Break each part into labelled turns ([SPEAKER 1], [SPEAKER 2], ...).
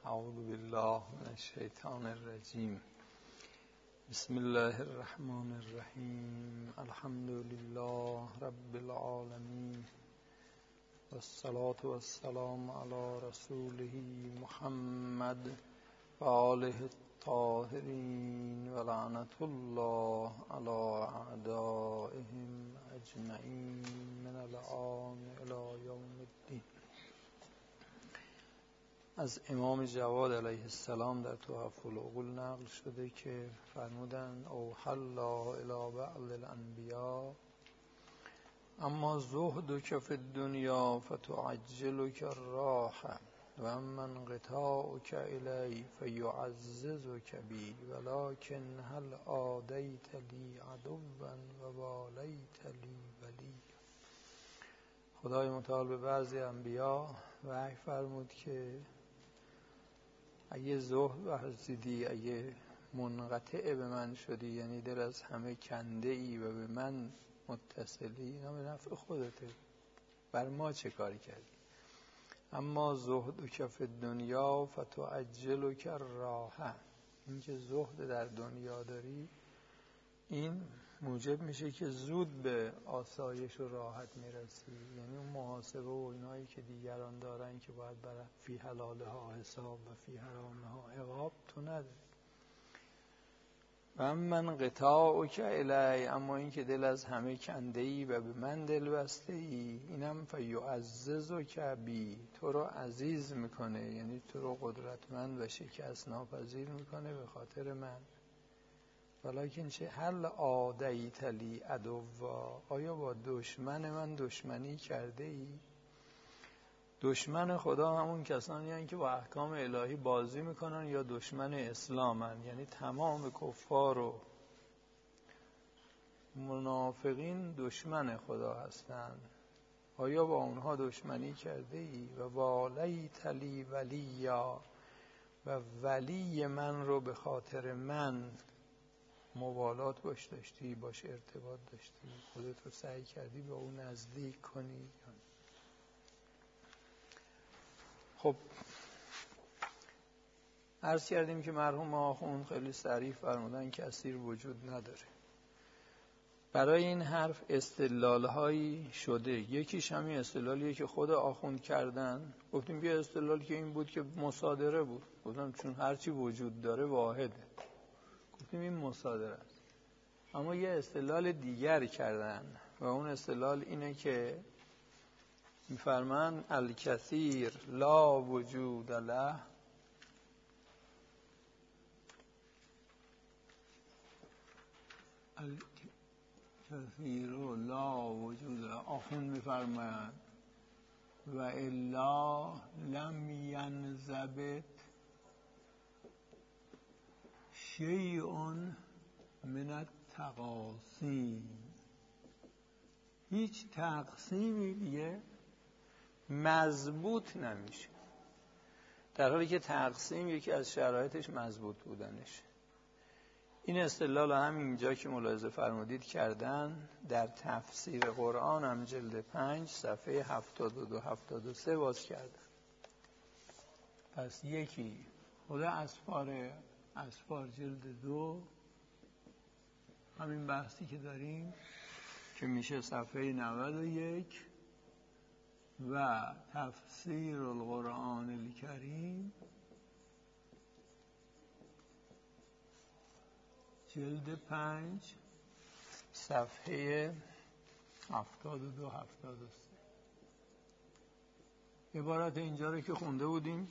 [SPEAKER 1] اعوذ بالله من الشیطان الرجیم. بسم الله الرحمن الرحیم. الحمد لله رب العالمین والصلاة والسلام علی رسوله محمد و آله الطاهرین و لعنت الله علی اعدائهم اجمعین من الآن الی یوم الدین. از امام جواد علیه السلام در تحف العقول نقل شده که فرمودند اوحی الله الی بعض الانبیاء اما زهدک فی الدنیا فتعجلک الراحة و اما انقطاعک الی فیعززک بی ولکن هل عادیت لی عدوا و والیت لی ولی. خدای متعال به بعضی انبیا وحی فرمود که اگه زهد ورزیدی، اگه منقطع به من شدی، یعنی دل از همه کنده ای و به من متصلی، اینا به نفع خودته، بر ما چه کاری کردی؟ اما زهدک فی الدنیا فتعجلک الراحة، این که زهد در دنیا داری این موجب میشه که زود به آسایش و راحت میرسی. یعنی اون محاسبه و اینایی که دیگران دارن که باید برای فی حلالها حساب و فی حرامها عقاب تو نداری. و من قطاعک الی، اما این که دل از همه کنده ای و به من دل بسته ای، اینم فیعززک بی، تو رو عزیز میکنه، یعنی تو رو قدرتمند و شکست ناپذیر میکنه به خاطر من. ولیکن چه هل عادیت لی عدوا، آیا با دشمن من دشمنی کرده ای؟ دشمن خدا همون کسانی هستند که با احکام الهی بازی میکنن یا دشمن اسلامن، یعنی تمام کفار و منافقین دشمن خدا هستند. آیا با اونها دشمنی کرده ای؟ و والیت لی ولیا، و ولی من رو به خاطر من موالات باش داشتی، باش ارتباط داشتی، خودت رو سعی کردی به اون نزدیک کنی. خب عرض کردیم که مرحوم آخوند خیلی صریح فرمودن کثیر وجود نداره. برای این حرف استدلال‌هایی شده، یکیش همین استدلالیه که خود آخوند کردن. گفتیم بیا استدلال که این بود که مصادره بود، گفتم چون هرچی وجود داره واحده، گفتیم این مصادره است. اما یه استدلال دیگر کردن و اون استدلال اینه که میفرمان الکثیر لا وجود له الکثیر لا وجود له. آخوند میفرماید و الا لم ینضبط شیء من التقاسیم، هیچ تقسیمی دیگه مضبوط نمیشه، در حالی که تقسیم یکی از شرایطش مضبوط بودنش. این استدلال همینجا که ملاحظه فرمودید کردن در تفسیر قرآن هم جلد 5 صفحه 72-73 باز کردن. پس یکی خود اسفار جلد 2 همین بحثی که داریم که میشه صفحه 91 و تفسیر القرآن الکریم جلد 5 صفحه 72-73. عبارت اینجا رو که خونده بودیم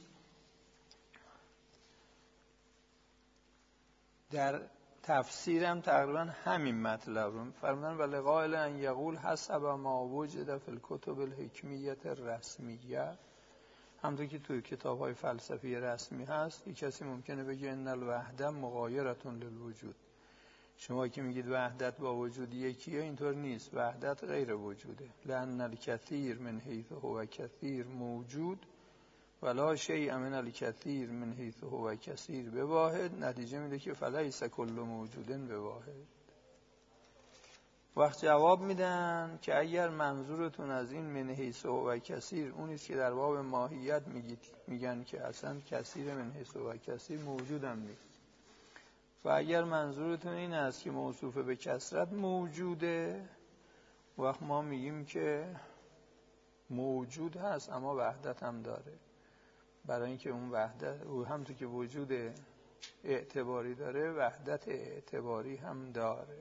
[SPEAKER 1] در تفسیرم تقریبا همین مطلب رو فرمودن و لقائل ان یقول حسب ما وجد فی الکتب الحکمیت الرسمیه. همونطور که توی کتاب‌های فلسفی رسمی هست، یک کسی ممکنه بگه ان الوحده مغایرة للوجود. شما که میگید وحدت با وجود یکیه، اینطور نیست، وحدت غیر وجوده. لأن الکثیر من حیث هو کثیر موجود ولا شیء من الکثیر من حیث هو کثیر به واحد. نتیجه میده که فلیس کل موجود به واحد. وقت جواب میدن که اگر منظورتون از این من حیث و کثیر اونیست که در باب ماهیت میگن که اصلا کثیر من حیث و کثیر موجود هم نیست و اگر منظورتون این است که موصوف به کثرت موجوده، وقت ما میگیم که موجود هست اما وحدت هم داره، برای اینکه اون وحدت او همونطور که وجود اعتباری داره وحدت اعتباری هم داره.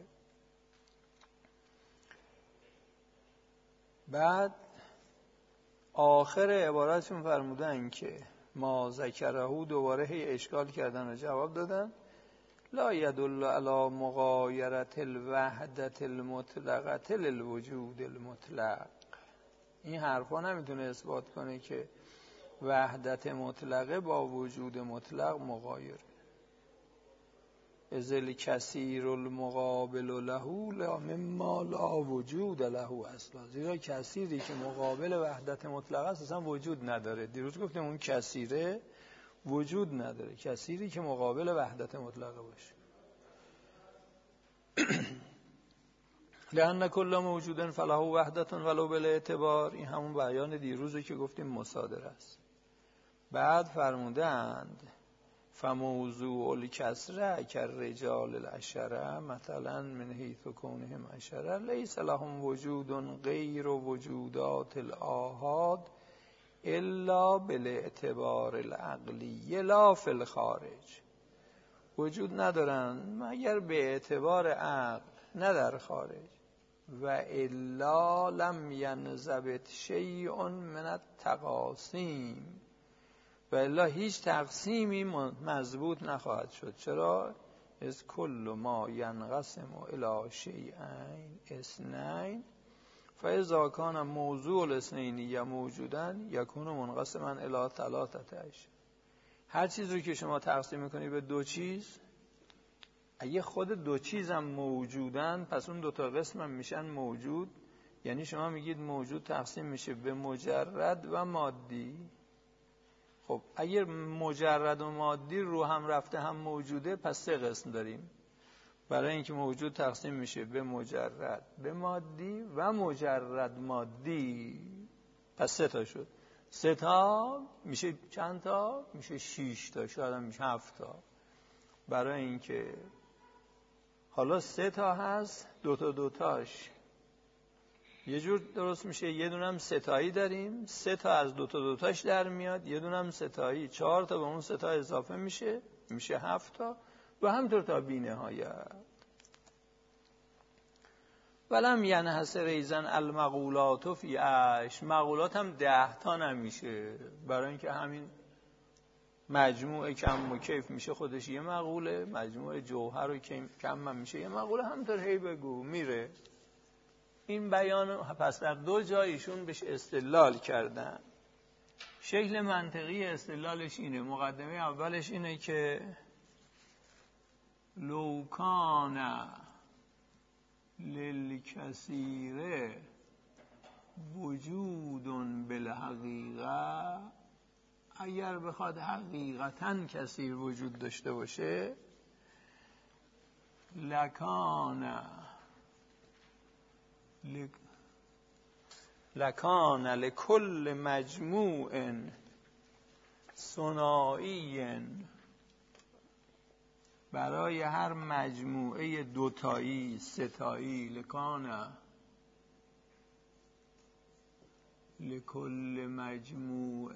[SPEAKER 1] بعد آخر عبارتشون فرمودن که ما ذکره، دوباره هی اشکال کردن و جواب دادن لا یدل علی مغایرت الوحدت المطلقه للوجود المطلق. این حرفا نمیتونه اثبات کنه که وحدت مطلقه با وجود مطلق مغایره. ازل کثیر المقابل له لا مما لا وجود له اصلا. زیرا کثیری که مقابل وحدت مطلقه است اصلا وجود نداره. دیروز گفتیم اون کثیره وجود نداره، کثیری که مقابل وحدت مطلقه باشه. لأن کل موجود فله وحدت ولو بالاعتبار. این همون بیان دیروزه که گفتیم مصادره است. بعد فرمودند فموضوع الکسره کالرجال العشره مثلا من حیث کونهم عشره لیس لهم وجود غیر وجودات الآحاد الا بالاعتبار العقلی لا فی الخارج. وجود ندارن مگر به اعتبار عقل، نه در خارج. و الا لم ینضبط شیء من التقاسیم، و الا هیچ تقسیمی مضبوط نخواهد شد. چرا؟ از کل ما ینقسم الی شیئین اثنین فاذا کان موضوع الاثنین یا موجودا یکون منقسما الی ثلاثه اشیاء. هر چیز رو که شما تقسیم میکنی به دو چیز، اگه خود دو چیز هم موجودن پس اون دوتا قسم هم میشن موجود. یعنی شما میگید موجود تقسیم میشه به مجرد و مادی. خب اگر مجرد و مادی رو هم رفته هم موجوده پس سه قسم داریم. برای اینکه موجود تقسیم میشه به مجرد، به مادی و مجرد مادی، پس سه تا شد. سه تا میشه چند تا؟ میشه 6 تا، شاید هم میشه 7 تا. برای اینکه حالا سه تا هست، دوتاش یه جور درست میشه. یه دونم ستایی داریم، سه تا از دوتاش در میاد. یه دونم ستایی، 4 تا به اون سه تا اضافه میشه 7 تا و همطور تا بی نهایت. ولم ینحصر ایزن المقولات فی عش. مقولات هم 10 تا نمیشه، برای اینکه همین مجموع کم و کیف میشه خودش یه مقوله، مجموع جوهر و کم هم میشه یه مقوله، همطور هی بگو میره. این بیان پس در 2 جایشون بهش استدلال کردن. شکل منطقی استدلالش اینه، مقدمه اولش اینه که لو کان للکثیر وجود بالحقیقه، اگر بخواد حقیقتاً کثیر وجود داشته باشه، لکان لکل مجموع ثنایی، برای هر مجموعه دوتایی ستایی، لکان لکل مجموع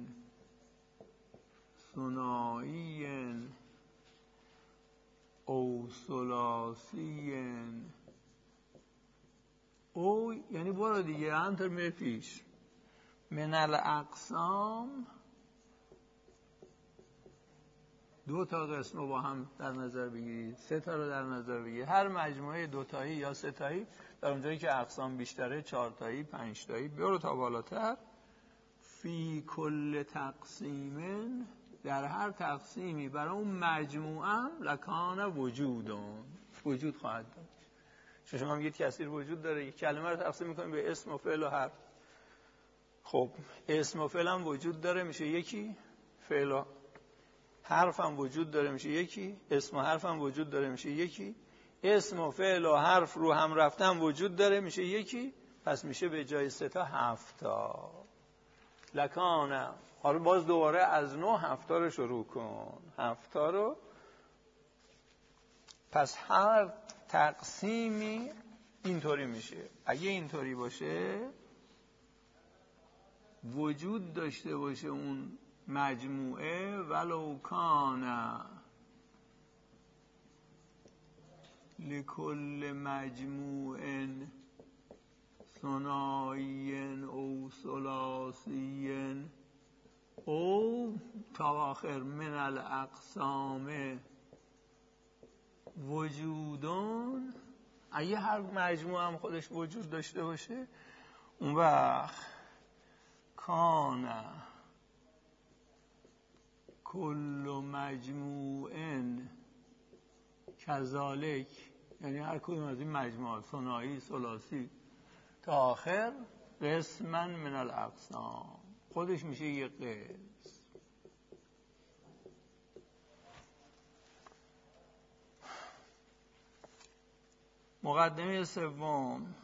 [SPEAKER 1] ثنایی او ثلاثی او، یعنی برو دیگه همطور میره پیش. من الاقسام، 2 تا قسم رو با هم در نظر بگیرید، 3 تا رو در نظر بگیرید. هر مجموعه دوتایی یا ستایی در اونجایی که اقسام بیشتره 4 تایی 5 تایی برو تا بالاتر. فی کل تقسیم، در هر تقسیمی برای اون مجموعه لکان وجود خواهد داشت. شما میگید کثیر وجود داره، یک کلمه رو تقسیم میکنیم به اسم و فعل و حرف. خب اسم و فعل هم وجود داره میشه یکی، فعل و حرف هم وجود داره میشه یکی، اسم و حرف هم وجود داره میشه یکی. اسم و فعل و حرف رو هم رفتن وجود داره میشه یکی، پس میشه به جای 3 تا 7 تا. لکانه. حالا باز دوباره از 9 7 تا رو شروع کن. 7 تا رو. پس هر تقسیمی اینطوری میشه. اگه اینطوری باشه وجود داشته باشه اون مجموعه، ولو کان لکل مجموع ثنایی او ثلاثی او تا آخر من الاقسام وجودون. اگه هر مجموعه هم خودش وجود داشته باشه اون وقت کان کل مجموع کذالک، یعنی هر کدوم از این مجموعه ثنایی ثلاثی تا آخر قسما من الاقسام، خودش میشه یک قسم. مقدمه سوم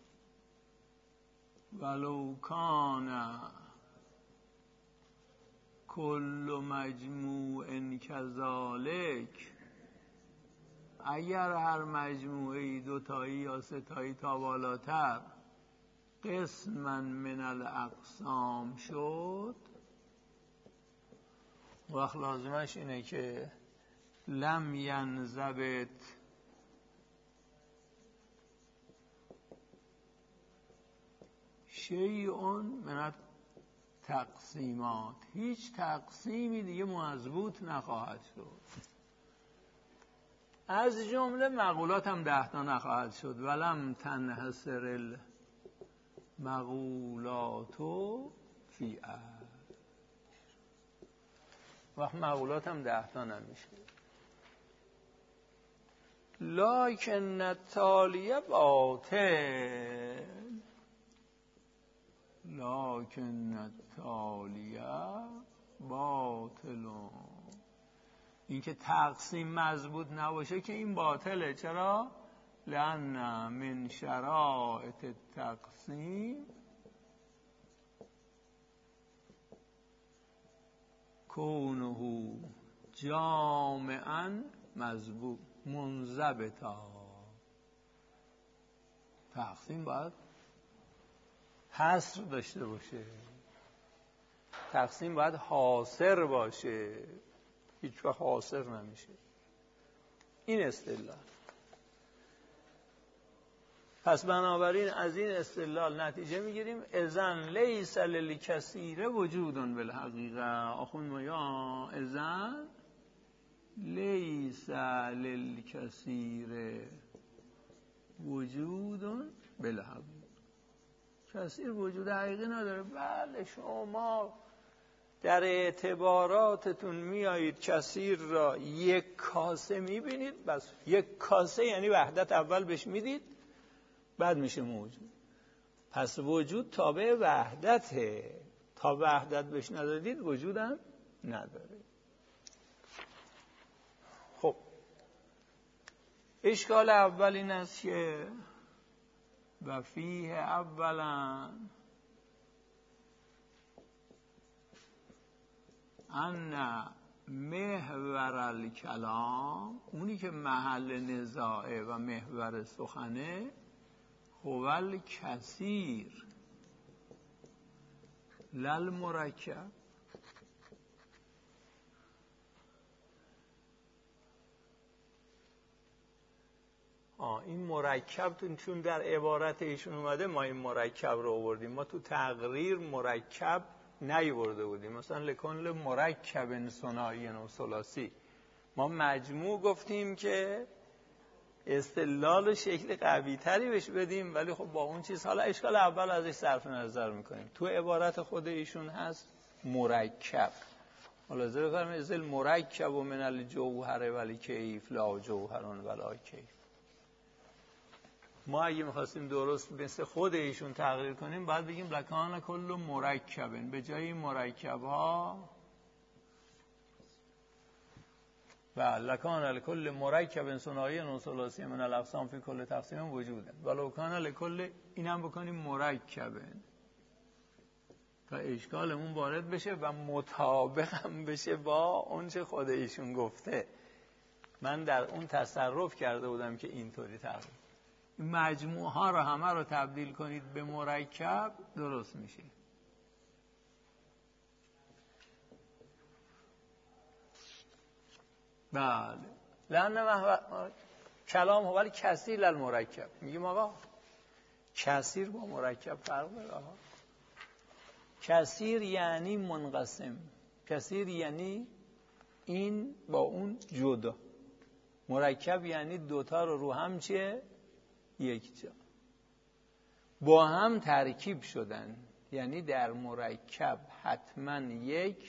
[SPEAKER 1] ولو کان کل مجموع کذالک، اگر هر مجموعه 2 تایی یا 3 تایی تا بالاتر قسما من الاقسام شد، وقت لازمش اینه که لم ینضبط شیء من تقسیمات، هیچ تقسیمی دیگه مضبوط نخواهد شد. از جمله مقولات هم 10 تا نخواهد شد. ولم تنحصر المقولات فی وقت مقولات هم 10 تا نمیشه. لکن التالیه باطل، لکن التالیه باطل. این که تقسیم مضبوط نباشه که این باطله. چرا؟ لأن من شرائط التقسیم کونه جامعاً مضبوط منضبطا. تقسیم باید حصر داشته باشه، تقسیم باید حاصر باشه، هیچ وقت حاصر نمیشه. این استدلال. پس بنابراین از این استدلال نتیجه میگیریم اذن لیس للکثیر وجود بالحقیقه. آخوند ما اذن لیس للکثیر وجود بالحقیقه، کثیر وجود حقیقی نداره. بله شما در اعتباراتتون میایید کثیر را یک کاسه میبینید، بس یک کاسه یعنی وحدت اول بهش میدید بعد میشه موجود. پس وجود تابع وحدته، تا وحدت بهش ندادید وجودم نداره. خب اشکال اول این است که و فیه اولا ان محور الکلام، اونی که محل نزاعه و محور سخنه، هو الکثیر للمرکب. این مرکب چون در عبارت ایشون اومده ما این مرکب رو آوردیم. ما تو تقریر مرکب نیورده بودیم. مثلا لکن مرکب ثنایی و ثلاثی ما مجموع گفتیم که استدلال شکل قوی تری بهش بدیم، ولی خب با اون چیز حالا اشکال اول ازش صرف نظر میکنیم. تو عبارت خود ایشون هست مرکب. حالا ذکر کنم ازل مرکب و من الجوهر ولی کیف لا جوهرون ولا کیف. ما اگه میخواستیم درست مثل خود ایشون تغییر کنیم باید بگیم لکان کل مرکبن، به جای مرکب ها و لکان لکل مرکب ثنایی و ثلاثی من الاقسام فی کل تقسیم وجوده ولو کان لکل، اینم بکنیم مرکب تا اشکالمون وارد بشه و مطابقم بشه با اون چه خود ایشون گفته. من در اون تصرف کرده بودم که اینطوری تقریبا مجموعه ها رو همه رو تبدیل کنید به مرکب درست میشه. بله لأن کلام هو ولی کثیر للمرکب. میگیم آقا کثیر با مرکب فرق داره. کثیر یعنی منقسم، کثیر یعنی این با اون جدا، مرکب یعنی دوتا رو هم چه یک جا با هم ترکیب شدن. یعنی در مرکب حتما یک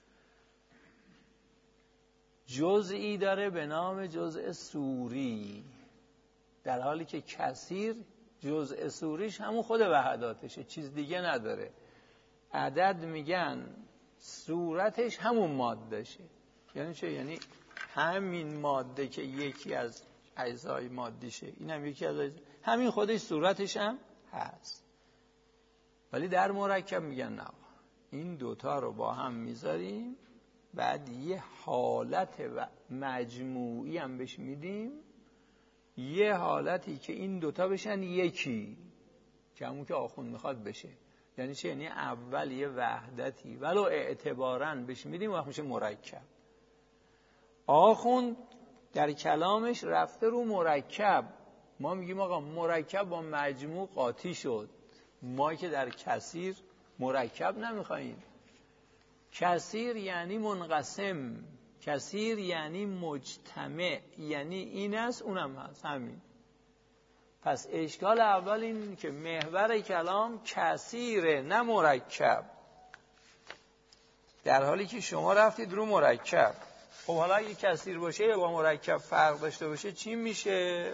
[SPEAKER 1] جزئی داره به نام جزء صوری، در حالی که کثیر جزء صوریش همون خود وحداتشه، چیز دیگه نداره. عدد میگن صورتش همون مادهشه. یعنی چه؟ یعنی همین ماده که یکی از اجزای مادیشه، این هم یکی از همین خودش صورتش هم هست. ولی در مرکب میگن نه، این دوتا رو با هم میذاریم بعد یه حالت و مجموعی هم بهش میدیم، یه حالتی که این دوتا بشن یکی، که همون که آخوند میخواد بشه. یعنی چه؟ یعنی اول یه وحدتی ولو اعتباراً بهش میدیم وقت میشه مرکب. آخوند در کلامش رفته رو مرکب، ما میگیم آقا مرکب با مجموع قاطی شد. ما که در کثیر مرکب نمیخواییم. کثیر یعنی منقسم، کثیر یعنی مجتمع، یعنی این است اونم هست، همین. پس اشکال اول این که محور کلام کثیره نه مرکب، در حالی که شما رفتید رو مرکب. خب حالا اگه کثیر باشه یا با مرکب فرق داشته باشه چی میشه؟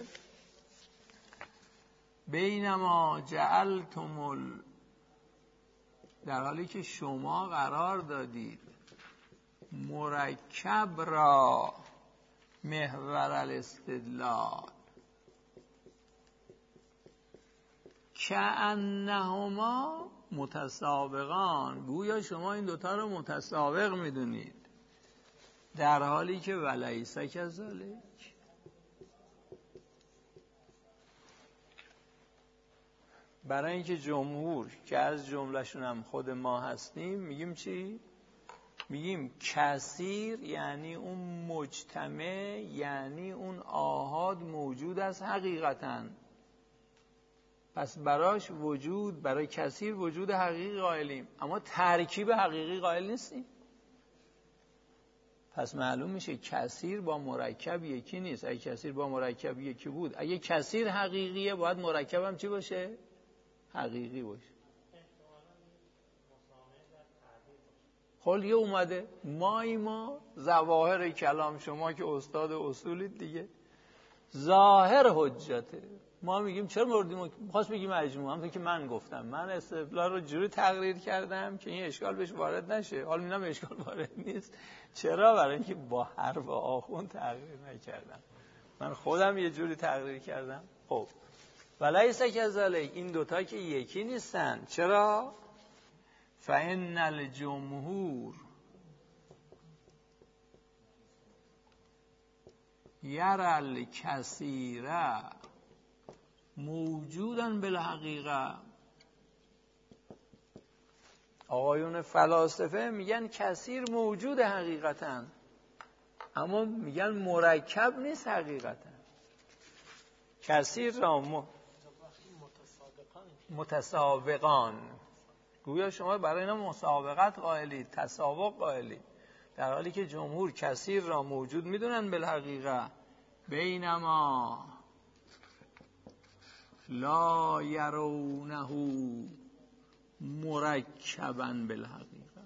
[SPEAKER 1] بینما جعلتم، در حالی که شما قرار دادید مرکب را محور الاستدلال، کأنهما متسابقان، گویا شما این دوتا رو متسابق میدونید، در حالی که ولیس کذالک. برای اینکه جمهور که از جملهشون هم خود ما هستیم میگیم چی؟ میگیم کثیر یعنی اون مجتمع، یعنی اون آحاد موجود است حقیقتاً. پس براش وجود، برای کثیر وجود حقیقی قائلیم، اما ترکیب حقیقی قائل نیستیم. پس معلوم میشه کثیر با مرکب یکی نیست. اگه کثیر با مرکب یکی بود، اگه کثیر حقیقیه باید مرکب هم چی باشه؟ حقیقی باشه. خب یه اومده ما ظواهر کلام، شما که استاد اصولید دیگه، ظاهر حجته. ما میگیم چرا مردیم؟ خواست بگیم مجموع، همونطور که من گفتم، من استدلال رو جوری تقریر کردم که این اشکال بهش وارد نشه. حالا میگم اشکال وارد نیست. چرا؟ برای اینکه با حرف آخوند تقریر نکردم، من خودم یه جوری تقریر کردم. خب ولیس کذالک، این دوتا که یکی نیستن. چرا؟ فإن الجمهور یری الکثیر موجوداً بالحقیقه. آقایون فلاسفه میگن کثیر موجود حقیقتاً، اما میگن مرکب نیست حقیقتاً. کثیر را متسابقان، گویا شما برای اینا مسابقت قائلید، تسابق قائلید، در حالی که جمهور کثیر را موجود میدونن بالحقیقه. بینما لا یرونه مرکبا بالحقیقه.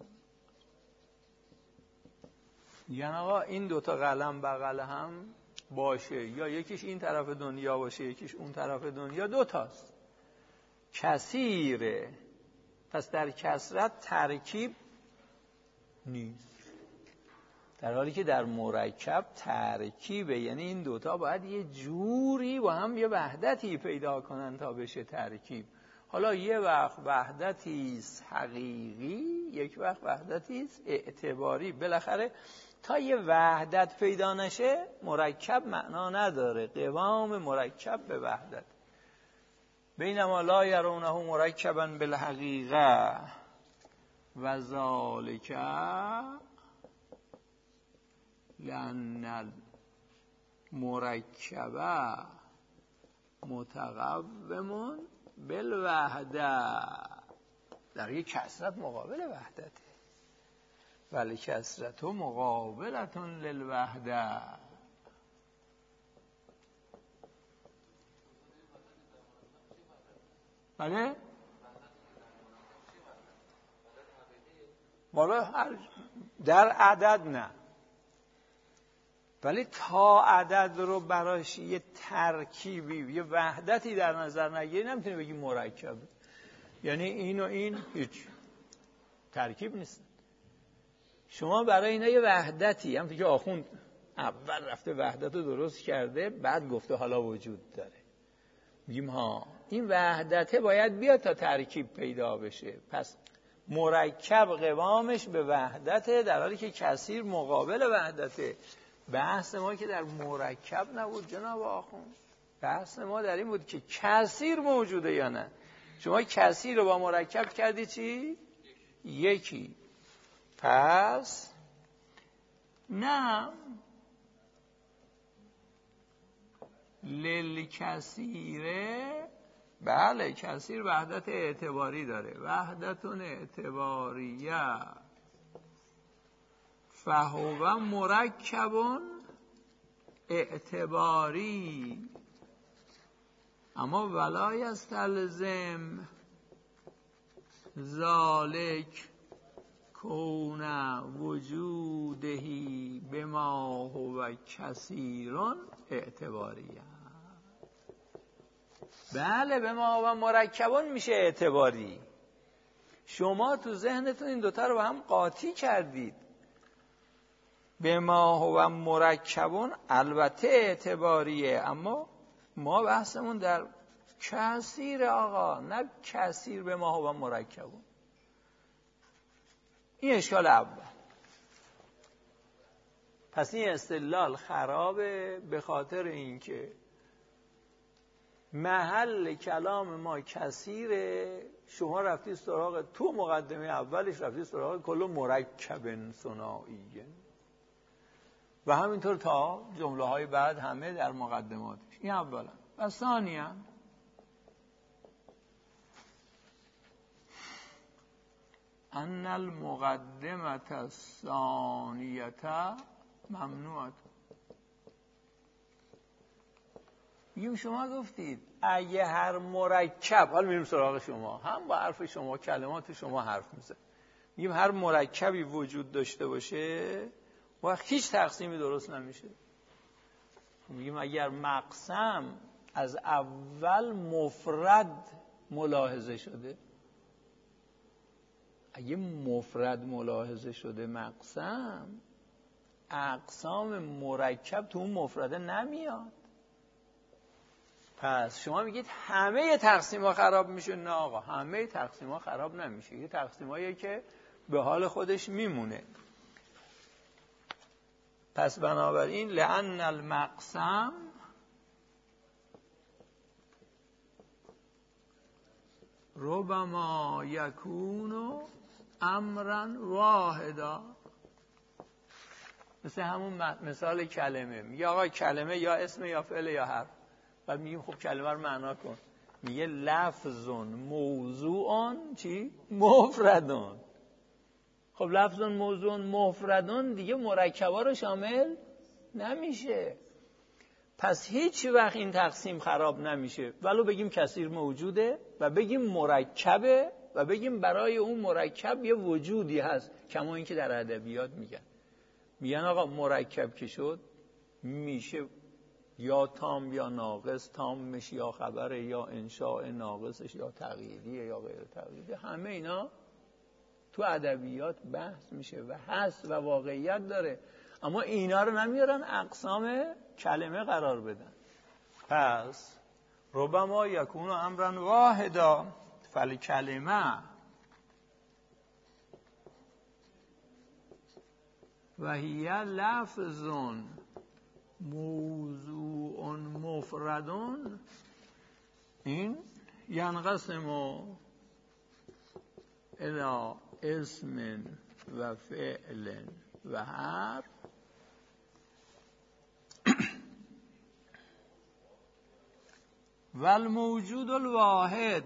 [SPEAKER 1] یعنی آقا این دوتا قلم بغل هم باشه، یا یکیش این طرف دنیا باشه یکیش اون طرف دنیا، دوتاست، کثیره. پس در کثرت ترکیب نیست. در حالی که در مرکب ترکیبه، یعنی این دوتا باید یه جوری با هم یه وحدتی پیدا کنن تا بشه ترکیب. حالا یه وقت وحدتی است حقیقی، یک وقت وحدتی است اعتباری. بالاخره تا یه وحدت پیدا نشه مرکب معنا نداره. قوام مرکب به وحدت. بینما لا یرونه مرکبا بالحقیقه و ذالک لأن المرکب متقوم بالوحده. در یک کسرت مقابل وحدته، ولی کسرت مقابلتون للوحده. بله؟ والا در عدد نه، ولی تا عدد رو براش یه ترکیبی، یه وحدتی در نظر نگیری نمیتونی بگی مرکب. یعنی این و این هیچ ترکیب نیست. شما برای اینا یه وحدتی، هم که آخوند اول رفته وحدت رو درست کرده بعد گفته حالا وجود داره، میگیم ها این وحدته باید بیاد تا ترکیب پیدا بشه. پس مرکب قوامش به وحدته، در حالی که کثیر مقابل وحدته. بحث ما که در مرکب نبود جناب آخوند، بحث ما در این بود که کثیر موجوده یا نه. شما کثیر رو با مرکب کردی چی؟ یکی. پس نه للکثیره، بله کثیر وحدت اعتباری داره، وحدتون اعتباریه، فهو مرکبون اعتباری. اما ولا یستلزم ذالک کون وجودهی بما هو کثیرون اعتباریه. بله بما هو مرکبون میشه اعتباری. شما تو ذهنتون این دوتا رو با هم قاطی کردید. بما هو مرکبون البته اعتباریه، اما ما بحثمون در کثیر آقا، نه کثیر بما هو مرکبون. این اشکال اول. پس این استدلال خرابه به خاطر اینکه محل کلام ما کثیره. شما رفتی سراغ تو مقدمه اولش رفتی سراغ کل مرکب ثنایی و همینطور تا جمله های بعد همه در مقدماتش. این اولا. و ثانیا ان المقدمه الثانیه ممنوعه. میگیم شما گفتید اگه هر مرکب، حالا میریم سراغ شما، هم با حرف شما کلمات شما حرف میزن، میگیم هر مرکبی وجود داشته باشه و هیچ تقسیمی درست نمیشه. میگیم اگر مقسم از اول مفرد ملاحظه شده، اگه مفرد ملاحظه شده مقسم، اقسام مرکب تو اون مفرده نمیاد. پس شما میگید همه تقسیم ها خراب میشه. نه آقا، همه تقسیم ها خراب نمیشه. یه تقسیم هایی که به حال خودش میمونه. پس بنابراین لأن المقسم ربما یکون امرا واحدا. مثل همون مثال کلمه، میگه آقا کلمه یا اسم یا فعل یا حرف. بعد میگیم خب کلمه رو معنا کن، میگه لفظون موضوعون چی؟ مفردون. خب لفظون موضوعون مفردون دیگه مرکبا رو شامل نمیشه. پس هیچ وقت این تقسیم خراب نمیشه، ولو بگیم کثیر موجوده و بگیم مرکبه و بگیم برای اون مرکب یه وجودی هست. کما اینکه در ادبیات میگن آقا مرکب که شد میشه یا تام یا ناقص، تامش یا خبره یا انشاء ناقصش یا تغییریه یا غیر تغییری. همه اینا تو ادبیات بحث میشه و هست و واقعیت داره.
[SPEAKER 2] اما اینا رو نمیارن اقسام کلمه قرار بدن. پس ربما یکون امرا واحدا فالکلمه و هی لفظ موضوع مفرد این ینقسم الی اسم و فعل و حرف و الموجود الواحد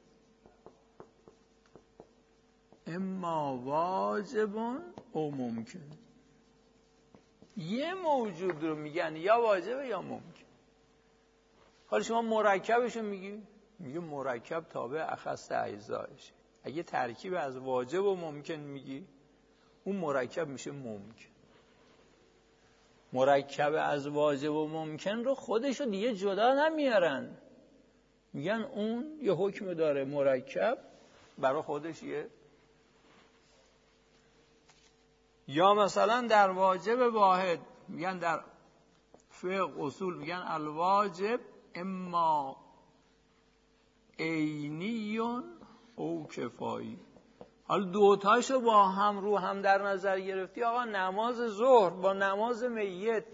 [SPEAKER 2] اما واجب او ممکن. یه موجود رو میگن یا واجبه یا ممکن. حالا شما مرکبشو میگی مرکب تابع اخص اجزایشه. اگه ترکیب از واجب و ممکن میگی اون مرکب میشه ممکن. مرکب از واجب و ممکن رو خودشو دیگه جدا نمیارن، میگن اون یه حکم داره مرکب برای خودش یه. یا مثلا در واجب واحد میگن در فقه اصول میگن الواجب اما عینی او کفایی. حالا دوتاشو با هم رو هم در نظر گرفتی، آقا نماز ظهر با نماز میت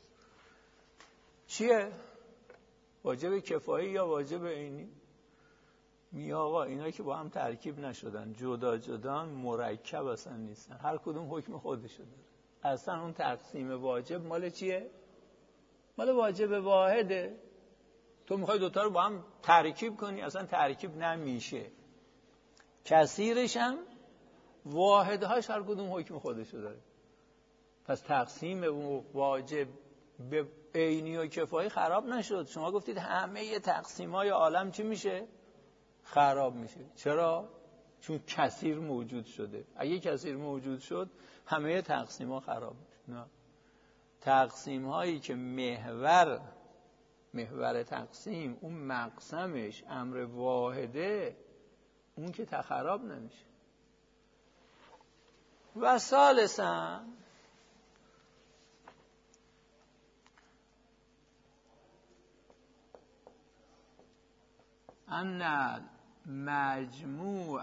[SPEAKER 2] چیه؟ واجب کفایی یا واجب عینی؟ می آقا اینا که با هم ترکیب نشدن، جدا جدا مرکب اصلا نیستن، هر کدوم حکم خودشو داره. اصلا اون تقسیم واجب مال چیه؟ مال واجب واحده. تو میخوای دوتا رو با هم ترکیب کنی، اصلا ترکیب نمیشه. کثیرش هم واحدهاش هر کدوم حکم خودشو داره. پس تقسیم واجب به عینی و کفایی خراب نشد. شما گفتید همه تقسیم‌های عالم چی میشه؟ خراب میشه. چرا؟ چون کثیر موجود شده. اگه کثیر موجود شد همه تقسیم‌ها خراب میشه. نه، تقسیم‌هایی که محور تقسیم اون مقسمش امر واحده، اون که خراب نمیشه. و ثالثاً ان مجموع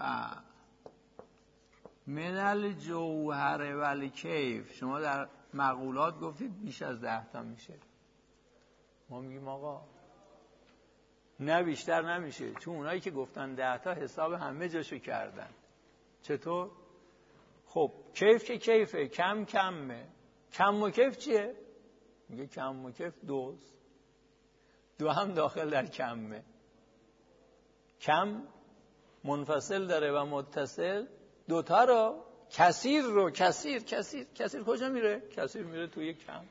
[SPEAKER 2] من الجوهر و الکیف، شما در مقولات گفتید بیش از 10 تا میشه. ما میگیم آقا نه بیشتر نمیشه، چون اونایی که گفتن 10 تا حساب همه جاشو کردن. چطور؟ خب کیف که کیفه، کم کمه. کم و کیف چیه؟ میگه کم و کیف دو هم داخل در کمه. کم منفصل داره و متصل. دوتا رو کثیر کجا میره؟ کثیر میره توی کم.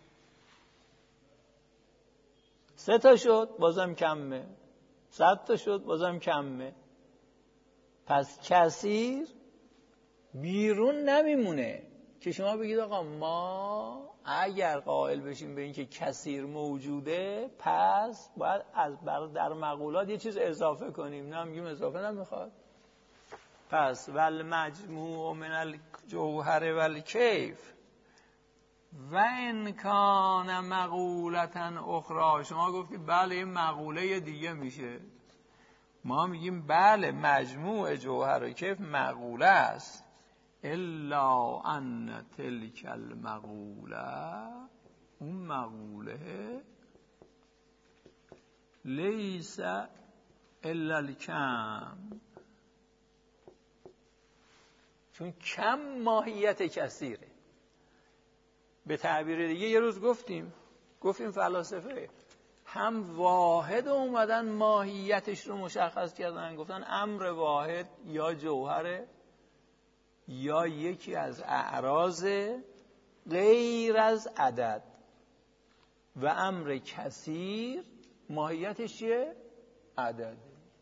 [SPEAKER 2] 3 تا شد بازم کمه، 100 تا شد بازم کمه. پس کثیر بیرون نمیمونه که شما بگید آقا ما اگر قائل بشیم به این که کثیر موجوده پس باید در مقولات یه چیز اضافه کنیم. نه میگیم اضافه نمیخواد. پس والمجموع من الجوهر والکیف و ان کان مقولة اخرى. شما گفتید بله این مقوله دیگه میشه. ما میگیم بله مجموع جوهر و کیف مقوله است، الا ان تلک المقوله، اون مقوله لیس الا الکم، چون کم ماهیت کثیره. به تعبیر دیگه یه روز گفتیم فلاسفه هم واحد اومدن ماهیتش رو مشخص کردن، گفتن امر واحد یا جوهره یا یکی از اعراض غیر از عدد، و امر کثیر ماهیتش چیه؟ عدد.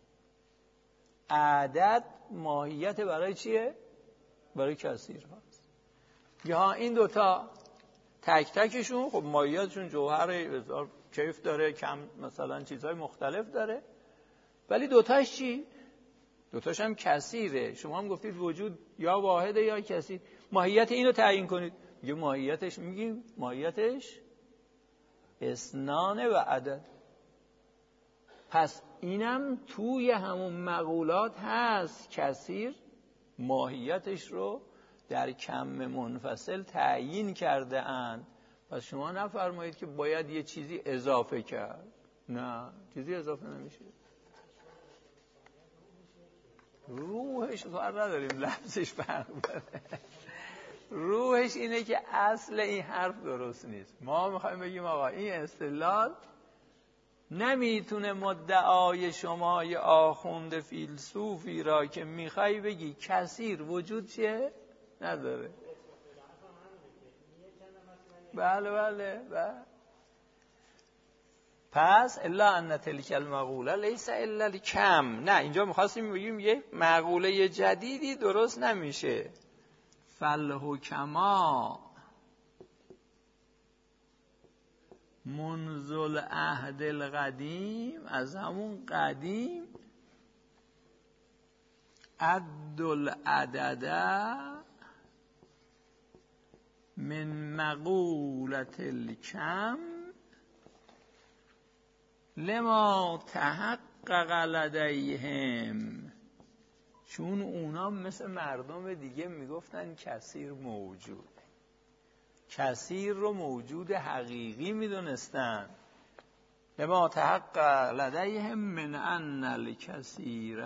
[SPEAKER 2] عدد ماهیت برای چیه؟ برای کثیر هست. یا این دوتا تک تکشون خب ماهیتشون جوهر کیف داره، کم مثلا چیزهای مختلف داره، ولی دوتاش چی؟ دوتاش هم کثیره. شما هم گفتید وجود یا واحده یا کثیر. ماهیت اینو تعیین کنید. میگه ماهیتش اسنانه و عدد. پس اینم توی همون مقولات هست، کثیر ماهیتش رو در کم منفصل تعیین کرده اند. پس شما نفرمایید که باید یه چیزی اضافه کرد، نه، چیزی اضافه نمیشه. روحش فرق نداریم، لفظش فرق داره. روحش اینه که اصل این حرف درست نیست. ما میخوایم بگیم آقا این استدلال نمیتونه مدعای شما یه آخوند فیلسوفی را که میخوای بگی کثیر وجود چیه نداره. بله. پس الا ان تلک المقوله لیس الا الکم. نه، اینجا میخواستیم بگیم یه مقوله جدیدی درست نمیشه. فالحکما منذ العهد القدیم، از همون قدیم، عد العدد من مقولة الکم لما تحقق لدیهم. چون اونا مثل مردم دیگه میگفتن کثیر موجود، کثیر رو موجود حقیقی میدونستن. لما تحقق لدیهم من ان الکثیر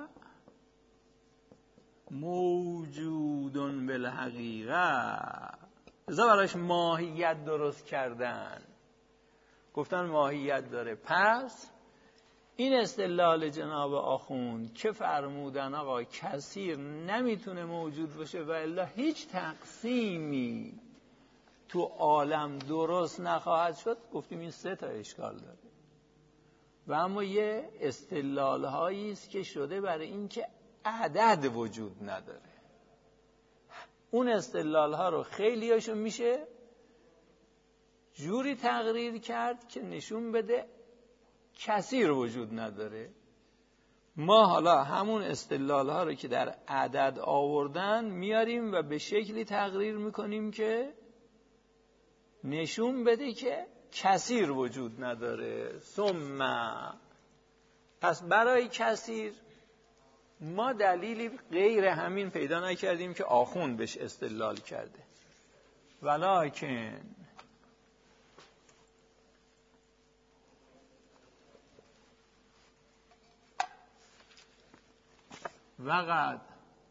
[SPEAKER 2] موجود بالحقیقه. ازا براش ماهیت درست کردن، گفتن ماهیت داره. پس این استدلال جناب آخوند که فرمودن آقا کثیر نمیتونه موجود باشه و الا هیچ تقسیمی تو عالم درست نخواهد شد، گفتیم این 3 تا اشکال داره. و اما یه استدلال هایی است که شده برای این که عدد وجود نداره. اون استدلال ها رو خیلی هاشون میشه جوری تقریر کرد که نشون بده کثیر وجود نداره. ما حالا همون استدلال ها رو که در عدد آوردن میاریم و به شکلی تقریر میکنیم که نشون بده که کثیر وجود نداره. پس برای کثیر ما دلیلی غیر همین پیدا نکردیم که آخوند بهش استدلال کرده. ولکن وقد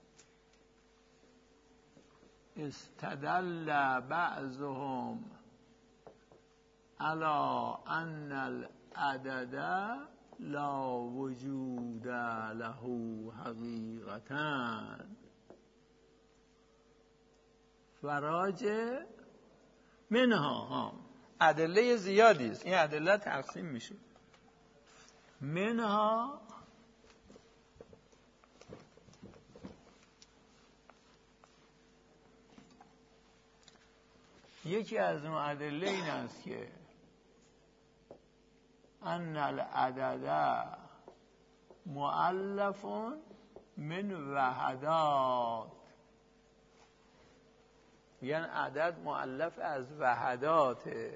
[SPEAKER 2] استدل بعضهم على ان العدد لا وجود له حقیقتا فراجع منها. ادله زیادی است، این ادله تقسیم میشه. منها یکی از اون ادله این است که ان العدد مؤلف من وحدات، یعنی عدد مؤلف از وحداته.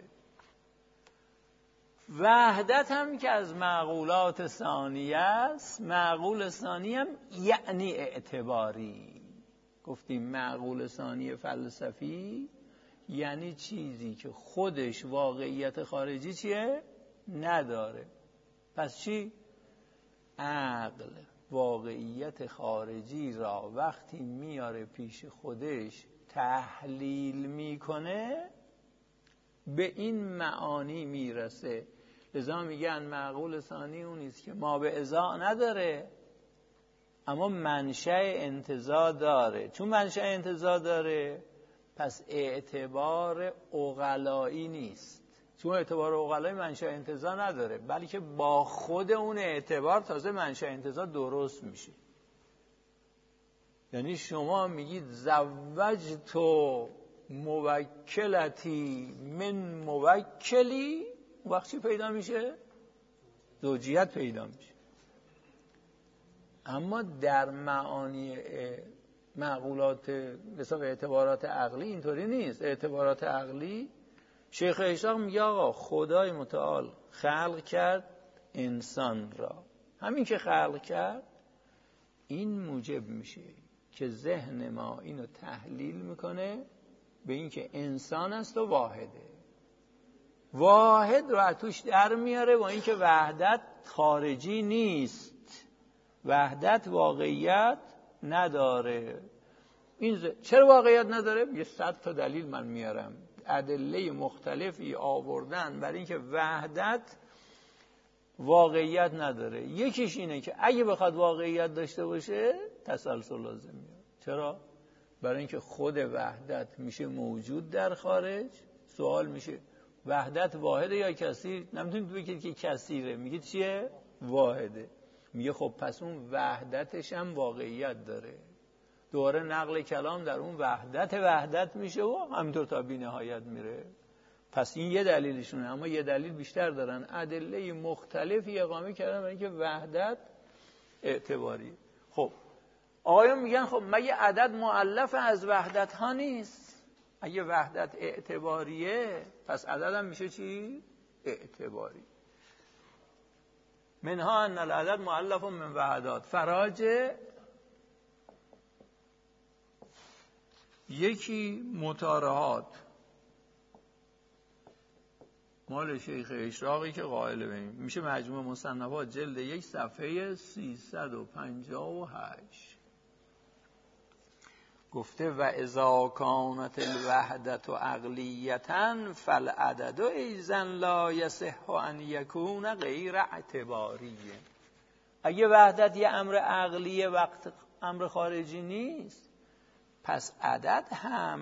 [SPEAKER 2] وحدت هم که از معقولات ثانیه است. معقول ثانی هم یعنی اعتباری. گفتیم معقول ثانی فلسفی یعنی چیزی که خودش واقعیت خارجی چیه؟ نداره. پس چی؟ عقل واقعیت خارجی را وقتی میاره پیش خودش تحلیل میکنه به این معانی میرسه. لذا میگن معقول ثانی اونیست که ما به ازا نداره اما منشأ انتزاع داره. چون منشأ انتزاع داره پس اعتبار عقلایی نیست. چون اعتبار عقلایی منشأ انتزاع نداره، بلکه با خود اون اعتبار تازه منشأ انتزاع درست میشه. یعنی شما میگید زوجت موکلتی من موکلی، وقت چی پیدا میشه؟ زوجیت پیدا میشه. اما در معانی معقولات مثلا اعتبارات عقلی اینطوری نیست. اعتبارات عقلی شیخ اشراق میگه آقا خدای متعال خلق کرد انسان را، همین که خلق کرد این موجب میشه که ذهن ما اینو تحلیل میکنه به این که انسان است و واحده. واحد رو از توش در میاره با این که وحدت خارجی نیست، وحدت واقعیت نداره. این چرا واقعیت نداره؟ یه 100 تا دلیل من میارم، ادله مختلفی آوردن برای اینکه وحدت واقعیت نداره. یکیش اینه که اگه بخواد واقعیت داشته باشه تسلسل لازم میاد. چرا؟ برای اینکه خود وحدت میشه موجود در خارج. سوال میشه وحدت واحده یا کثیر؟ نمیتونید بگید که کثیره، میگید چیه؟ واحده. میگه خب پس اون وحدتش هم واقعیت داره. دوباره نقل کلام در اون وحدت میشه و همینطور تا بی نهایت میره. پس این یه دلیلشونه، اما یه دلیل بیشتر دارن. ادله مختلفی اقامه کردن برای اینکه وحدت اعتباری. خب آقایون میگن خب مگه عدد مؤلف از وحدت ها نیست؟ اگه وحدت اعتباریه پس عدد هم میشه چی؟ اعتباری. منها ان العدد مؤلف من وحدات. فراج یکی مطارحات مال شیخ اشراقی که قائل به این میشه مجموع مصنفات جلد 1 صفحه 358. گفته و اذا کانت الوحدت عقلیتا فالعدد ایضا لا یصح ان یکون غیر اعتباری. اگه وحدت یه امر عقلیه وقت امر خارجی نیست، پس عدد هم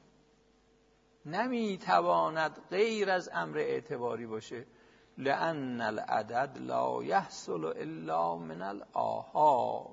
[SPEAKER 2] نمیتواند غیر از امر اعتباری باشه. لأن العدد لا يحصل الا من الآحاد.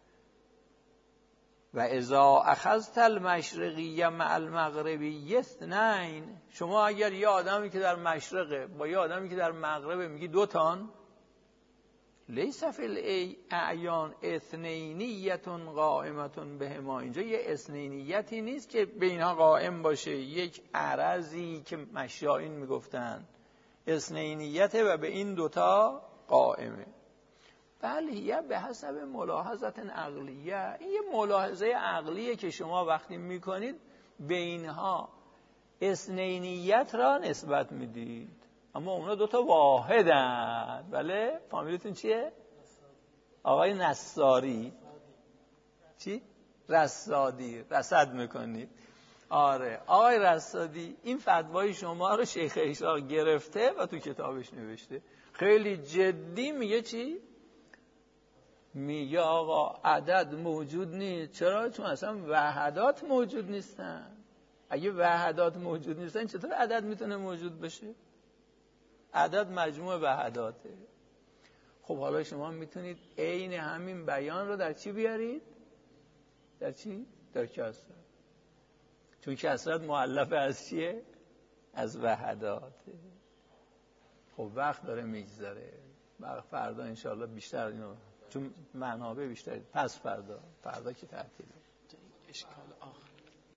[SPEAKER 2] و اذا اخذت المشرقی مع المغربی اثنین. شما اگر یه آدمی که در مشرقه با یه آدمی که در مغربه میگی دوتان، لیس فی الاعیان اثنینیت قائمة بهما. اینجا یه اثنینیتی نیست که به اینها قائم باشه، یک عرضی که مشایین میگفتن اثنینیته و به این دوتا قائمه. بله یه به حسب ملاحظت عقلیه. این یه ملاحظه عقلیه که شما وقتی میکنید به اینها اثنینیت را نسبت میدید، اما اونا دوتا واحدن. بله فامیلتون چیه؟ آقای نصاری. چی؟ رصادی. رصد میکنید. آره آقای رصادی این فتوای شما رو شیخ اشراق گرفته و تو کتابش نوشته. خیلی جدی میگه چی؟ میگه آقا عدد موجود نیست. چرا؟ چون اصلا وحدات موجود نیستن. اگه وحدات موجود نیستن چطور عدد میتونه موجود بشه؟ عدد مجموع وحداته. خب حالا شما میتونید عین همین بیان رو در چی بیارید؟ در چی؟ در کسرت. چون کسرت مؤلفه از چیه؟ از وحداته. خب وقت داره میگذره. فردا انشاءالله بیشتر اینو، چون منابع بیشتری، پس فردا که تعطیله.
[SPEAKER 3] اشکال آخر